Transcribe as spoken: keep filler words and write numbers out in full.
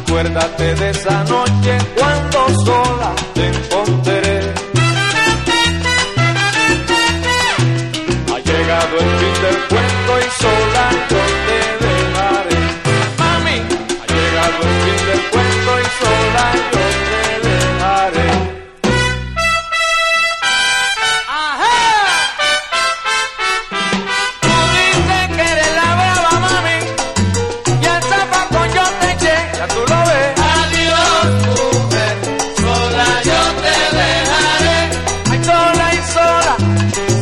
Acuérdate de esa noche cuando sola te encontré. Ha llegado el fin del cuento y sola yo te dejaré. Mami, ha llegado el fin del cuento y sola yo te dejaré. ¡Ajá! Tú dices que eres la brava, mami, y el zapacón yo te eché, ya tú lo ves. Adiós, mujer, sola yo te dejaré. Ay, sola y sola